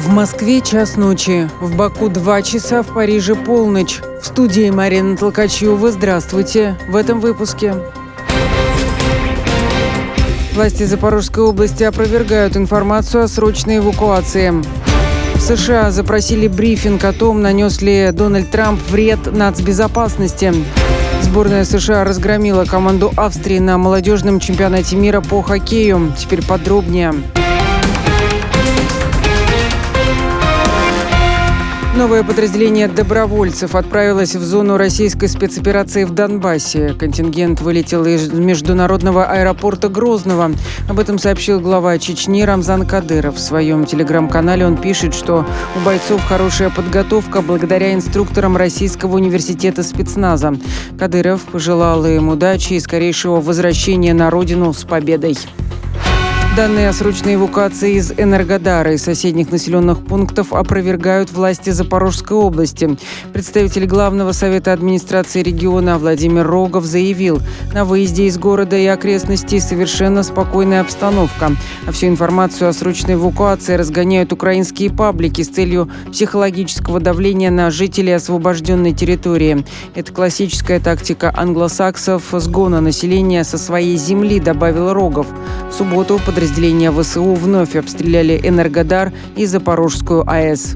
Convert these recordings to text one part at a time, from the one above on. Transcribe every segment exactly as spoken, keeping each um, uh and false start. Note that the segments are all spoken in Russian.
В Москве час ночи, в Баку два часа, в Париже полночь. В студии Марина Толкачева. Здравствуйте. В этом выпуске. Власти Запорожской области опровергают информацию о срочной эвакуации. В США запросили брифинг о том, нанес ли Дональд Трамп вред нацбезопасности. Сборная США разгромила команду Австрии на молодежном чемпионате мира по хоккею. Теперь подробнее. Новое подразделение добровольцев отправилось в зону российской спецоперации в Донбассе. Контингент вылетел из международного аэропорта Грозного. Об этом сообщил глава Чечни Рамзан Кадыров. В своем телеграм-канале он пишет, что у бойцов хорошая подготовка благодаря инструкторам Российского университета спецназа. Кадыров пожелал им удачи и скорейшего возвращения на родину с победой. Данные о срочной эвакуации из Энергодара и соседних населенных пунктов опровергают власти Запорожской области. Представитель Главного совета администрации региона Владимир Рогов заявил, на выезде из города и окрестностей совершенно спокойная обстановка. А всю информацию о срочной эвакуации разгоняют украинские паблики с целью психологического давления на жителей освобожденной территории. Это классическая тактика англосаксов сгона населения со своей земли, добавил Рогов. В субботу подразделение Подразделения ВСУ вновь обстреляли Энергодар и Запорожскую АЭС.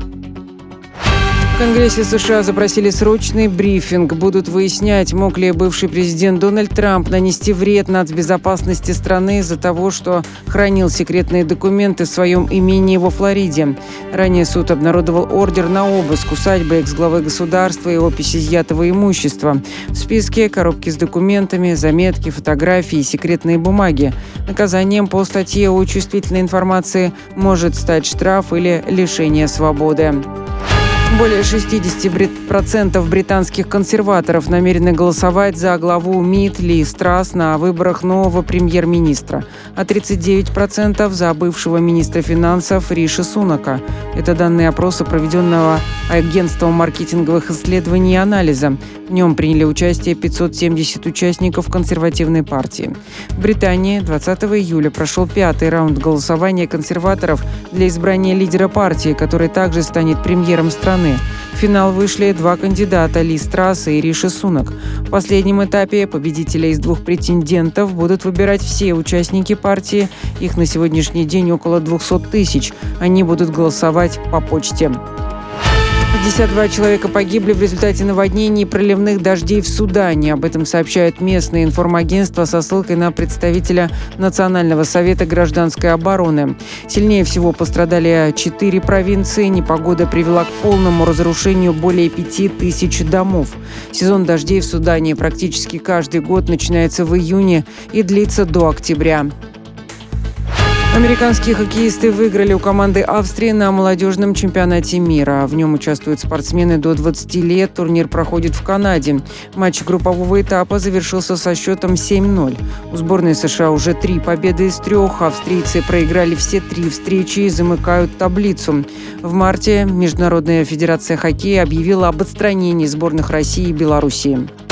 В Конгрессе США запросили срочный брифинг. Будут выяснять, мог ли бывший президент Дональд Трамп нанести вред нацбезопасности страны из-за того, что хранил секретные документы в своем имении во Флориде. Ранее суд обнародовал ордер на обыск усадьбы экс-главы государства и опись изъятого имущества. В списке коробки с документами, заметки, фотографии и секретные бумаги. Наказанием по статье о чувствительной информации может стать штраф или лишение свободы. Более шестьдесят процентов британских консерваторов намерены голосовать за главу МИД Ли Страс на выборах нового премьер-министра, а тридцать девять процентов за бывшего министра финансов Риши Сунака. Это данные опроса, проведенного агентством маркетинговых исследований и анализа. В нем приняли участие пятьсот семьдесят участников консервативной партии. В Британии двадцатого июля прошел пятый раунд голосования консерваторов для избрания лидера партии, который также станет премьером страны. В финал вышли два кандидата – Ли Страс и Риши Сунак. В последнем этапе победителя из двух претендентов будут выбирать все участники партии. Их на сегодняшний день около двести тысяч. Они будут голосовать по почте. пятьдесят два человека погибли в результате наводнений и проливных дождей в Судане. Об этом сообщают местные информагентства со ссылкой на представителя Национального совета гражданской обороны. Сильнее всего пострадали четыре провинции. Непогода привела к полному разрушению более пяти тысяч домов. Сезон дождей в Судане практически каждый год начинается в июне и длится до октября. Американские хоккеисты выиграли у команды Австрии на молодежном чемпионате мира. В нем участвуют спортсмены до двадцати лет. Турнир проходит в Канаде. Матч группового этапа завершился со счетом семь ноль. У сборной США уже три победы из трех. Австрийцы проиграли все три встречи и замыкают таблицу. В марте Международная федерация хоккея объявила об отстранении сборных России и Белоруссии.